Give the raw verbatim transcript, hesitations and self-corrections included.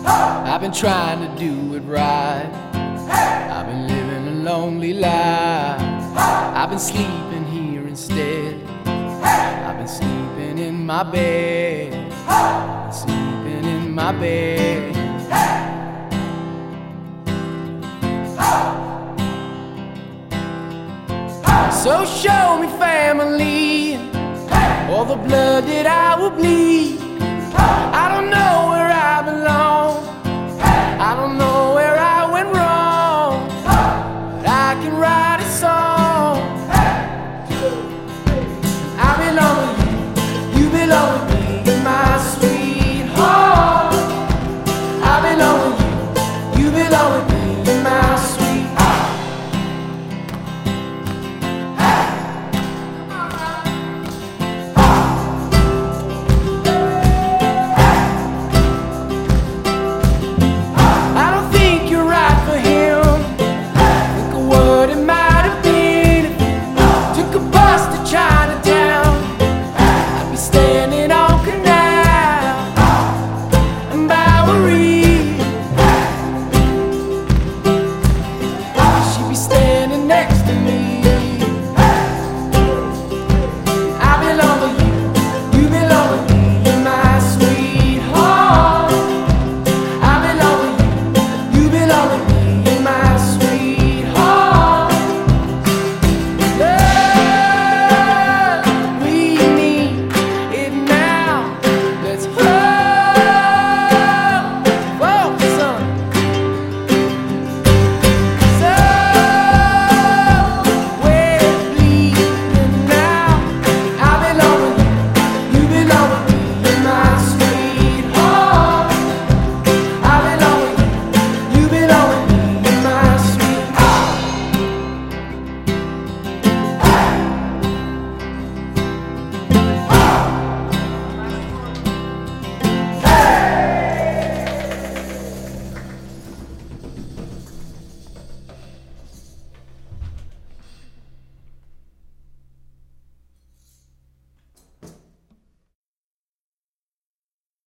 I've been trying to do it right. I've been living a lonely life. I've been sleeping here instead. I've been sleeping in my bed. I've been sleeping in my bed. So show me family, all the blood that I will bleed. I don't know